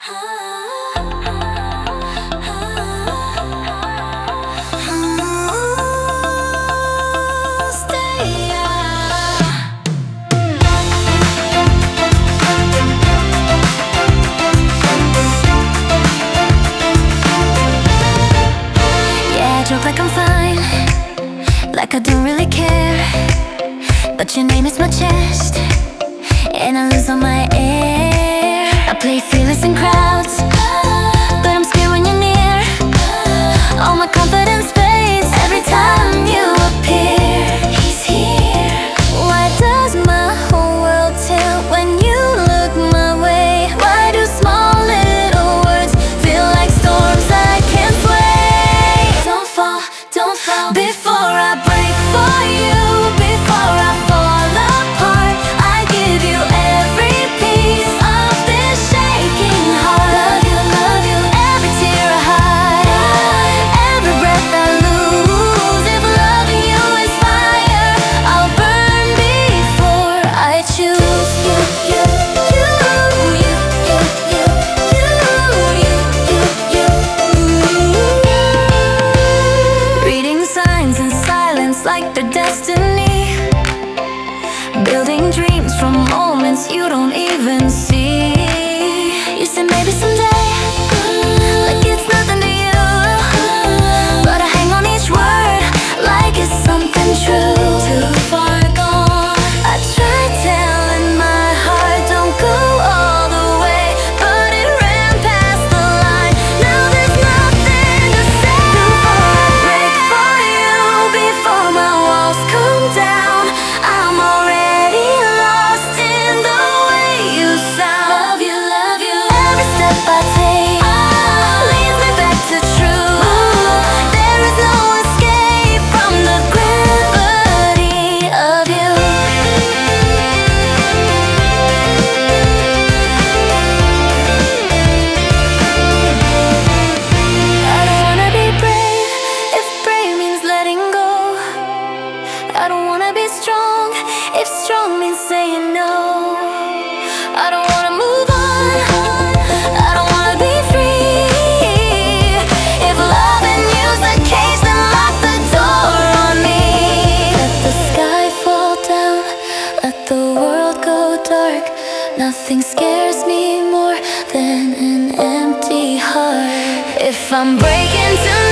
Joke like I'm fine, like I don't really care, but your name is my chest, and I lose all my air. I play fearless in crowds, but I'm scared when you're near. All my confidence fades every time you appear. He's here. Why does my whole world tilt when you look my way? Why do small little words feel like storms I can't sway? Don't fall before I break for you. Before I fall apart, I give you every piece of this shaking heart. Love you, every tear I hide, every breath I lose. If loving you is fire, I'll burn before I choose you. Reading signs in silence like they're destiny, building dreams from moments you don't even see. You said maybe someday, like it's nothing to you, but I hang on each word like it's something true. Too far gone, I tried telling my heart don't go all the way, but it ran past the line. Now there's nothing to say. Before I break for you, before my walls come down, I'm already lost in the way you sound. Love you, every step I take leads me back to truth. There is no escape from the gravity of you. I don't wanna be brave if brave means letting go. I don't wanna be strong if strong means saying no. I don't wanna move on, I don't wanna be free if loving you's the cage, then lock the door on me. Let the sky fall down, let the world go dark. Nothing scares me more than an empty heart. If I'm breaking tonight,